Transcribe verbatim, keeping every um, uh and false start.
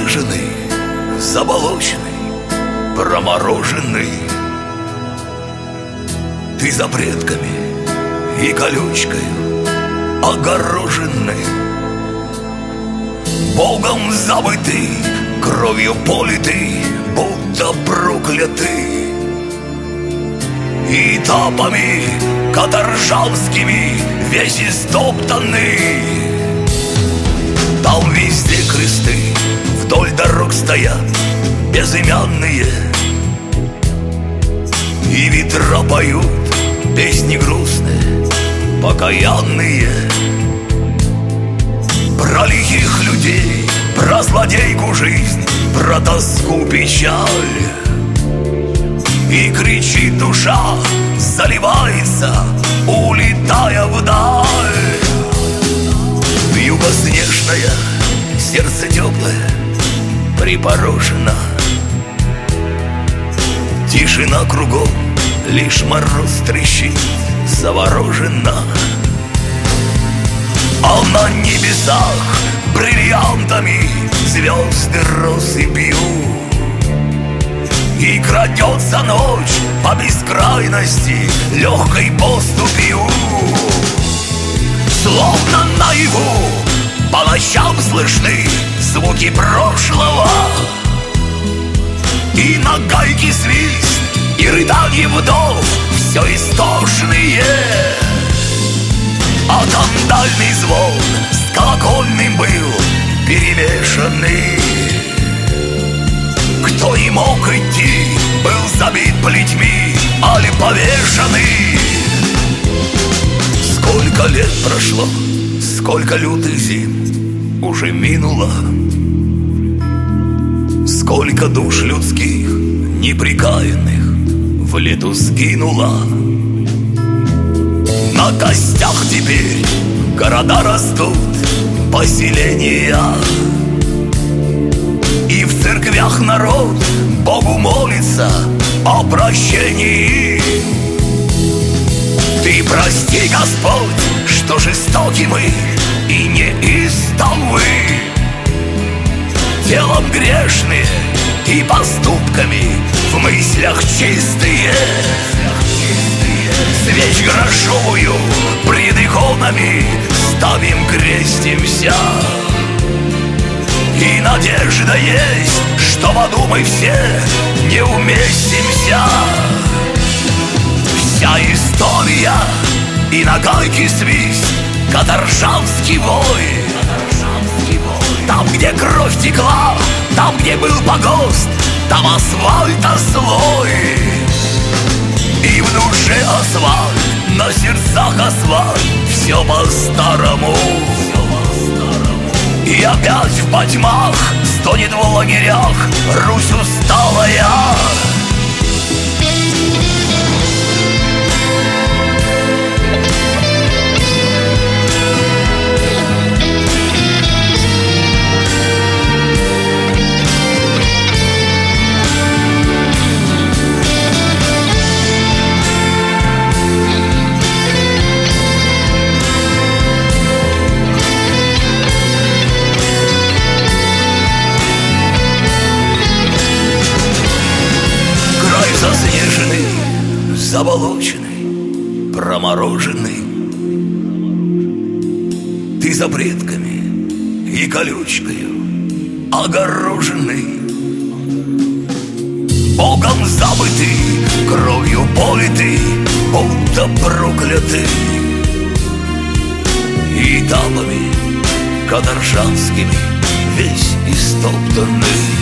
заснеженный, заболоченный, промороженный. Ты за предками и колючкою огороженный, Богом забытый, кровью политый, будто проклятый. И этапами каторжанскими весь истоптанный. Там везде кресты вдоль дорог стоят безымянные, и ветра поют песни грустные, покаянные. Про лихих людей, про злодейку жизнь, про тоску печаль. И кричит душа, заливается, улетая вдаль. Вьюга снежная, сердце теплое припорошено. Тишина кругом, лишь мороз трещит, заворожена. А на небесах бриллиантами звезды россыпью, и крадется ночь по бескрайности легкой поступью. Словно наяву по ночам слышны звуки прошлого, и на гайке свист, и рыданье вдов все истошные. А кандальный звон с колокольным был перемешанный. Кто не мог идти, был забит плетьми, али повешенный. Сколько лет прошло, сколько лютых зим уже минуло, сколько душ людских неприкаянных в лету сгинуло. На костях теперь города растут, поселения, и в церквях народ Богу молится о прощении. Ты прости, Господь, что жестоки мы и неистовы, телом грешные и поступками в мыслях чистые. Свеч грошовую пред иконами ставим, крестимся, и надежда есть, что в аду мы все не уместимся. Вся история и на гайке свист, каторжанский вой. Там, где кровь текла, там, где был погост, там асфальта слой. И в душе асфальт, на сердцах асфальт, все по-старому. И опять в потьмах стонет в лагерях Русь усталая. Заснеженный, заболоченный, промороженный. Ты за предками и колючкою огороженный, Богом забытый, кровью политый, будто проклятый. И этапами каторжанскими весь истоптанный.